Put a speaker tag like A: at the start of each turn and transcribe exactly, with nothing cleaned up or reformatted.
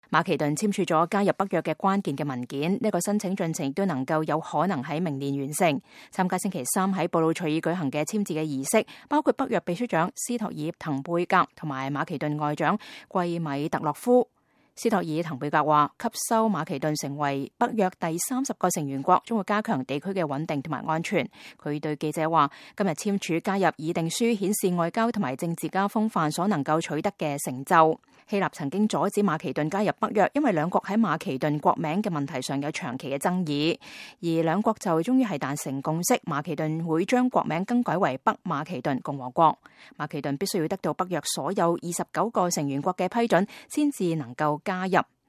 A: 馬其頓簽署咗加入北約嘅關鍵嘅文件，呢個申請進程亦都能夠有可能喺明年完成。參加星期三喺布魯塞爾舉行嘅簽字嘅儀式，包括北約秘書長斯托爾滕貝格同埋馬其頓外長季米特洛夫。斯托爾滕貝格話：吸收馬其頓成為北約第三十個成員國，將會加強地區嘅穩定同埋安全。佢對記者話：今日簽署加入議定書，顯示外交同埋政治家風範所能夠取得嘅成就。希臘曾經阻止馬其頓加入北約，因為兩國喺馬其頓國名嘅問題上有長期嘅爭議，而兩國就終於係達成共識，馬其頓會將國名更改為北馬其頓共和國。馬其頓必須要得到北約所有二十九個成員國嘅批准，先至能夠加入。